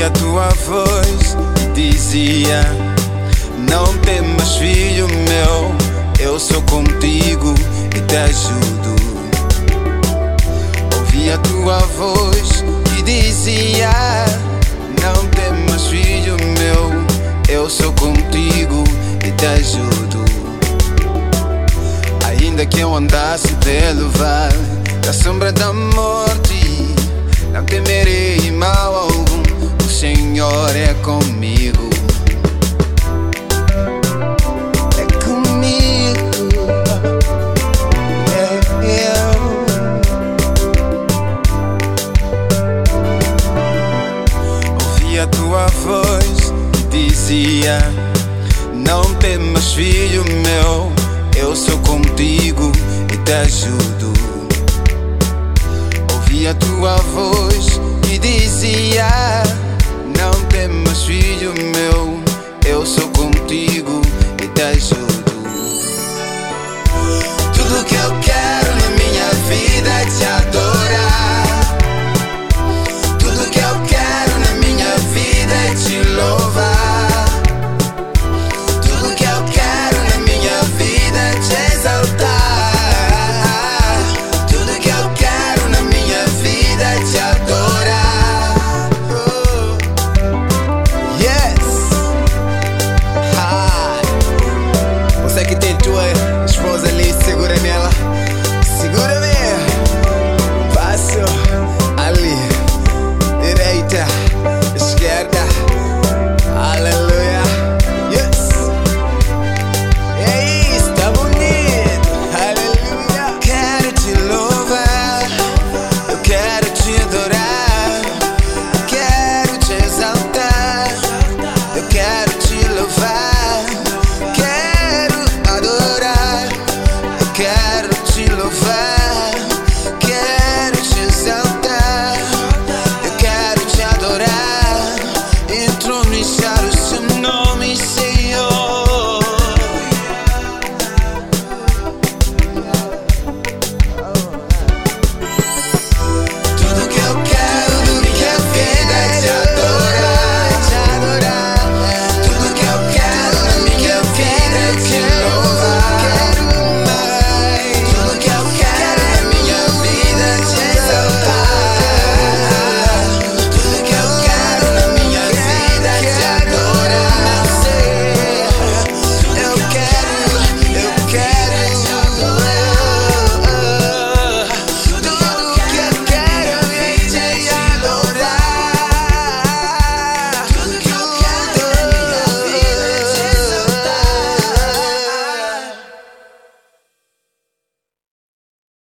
a tua voz que dizia: não temas, filho meu, eu sou contigo e te ajudo. Ouvi a tua voz que dizia: não temas, filho meu, eu sou contigo e te ajudo. Ainda que eu andasse pelo vale da sombra da morte, não temerei mal algum, o Senhor é comigo. É comigo, é eu. Ouvi a tua voz que dizia: não temas, filho meu, eu sou contigo e te ajudo. Ouvi a tua voz que dizia: não temas, filho meu, eu sou contigo e te ajudo. Tudo que eu quero na minha vida é te adorar. Tudo que eu quero na minha vida é te louvar. Tudo que eu quero na minha vida é te exaltar. Tudo que eu quero na minha vida é te adorar. Yes! Você que tem tua esposa ali, segura nela. Segura-me. Passo ali, direita, esquerda. Aleluia. Yes! É isso, tá bonito. Aleluia. Quero te louvar, eu quero te adorar, quero te exaltar, eu quero te louvar.